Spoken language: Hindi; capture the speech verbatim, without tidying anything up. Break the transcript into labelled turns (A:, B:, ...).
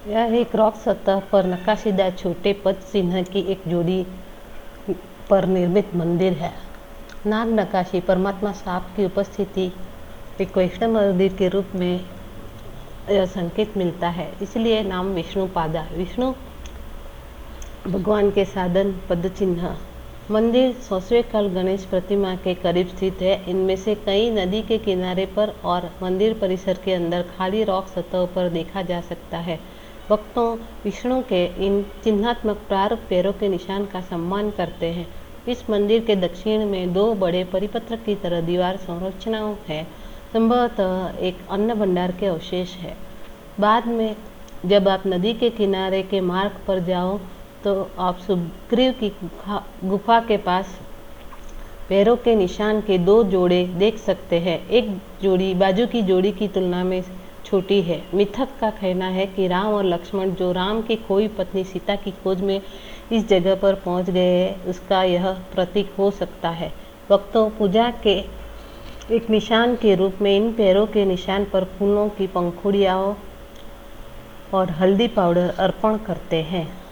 A: यह एक रॉक सतह पर नक्काशीदार छोटे पद चिन्ह की एक जोड़ी पर निर्मित मंदिर है। नाग नक्काशी परमात्मा सांप की उपस्थिति एक वैष्णव मंदिर के रूप में यह संकेत मिलता है, इसलिए नाम विष्णुपादा। विष्णु भगवान के साधन पद चिन्ह। मंदिर सौसवे काल गणेश प्रतिमा के करीब स्थित है। इनमें से कई नदी के किनारे पर और मंदिर परिसर के अंदर खाली रॉक सतह पर देखा जा सकता है। भक्तों विष्णु के इन चिन्हात्मक प्रारूप पैरों के निशान का सम्मान करते हैं। इस मंदिर के दक्षिण में दो बड़े परिपत्र की तरह दीवार संरचनाओं है, संभवतः एक अन्न भंडार के अवशेष है। बाद में जब आप नदी के किनारे के मार्ग पर जाओ तो आप सुग्रीव की गुफा गुफा के पास पैरों के निशान के दो जोड़े देख सकते हैं। एक जोड़ी बाजू की जोड़ी की तुलना में छोटी है। मिथक का कहना है कि राम और लक्ष्मण जो राम की खोई पत्नी सीता की खोज में इस जगह पर पहुंच गए, उसका यह प्रतीक हो सकता है। भक्तों पूजा के एक निशान के रूप में इन पैरों के निशान पर फूलों की पंखुड़ियाँ और हल्दी पाउडर अर्पण करते हैं।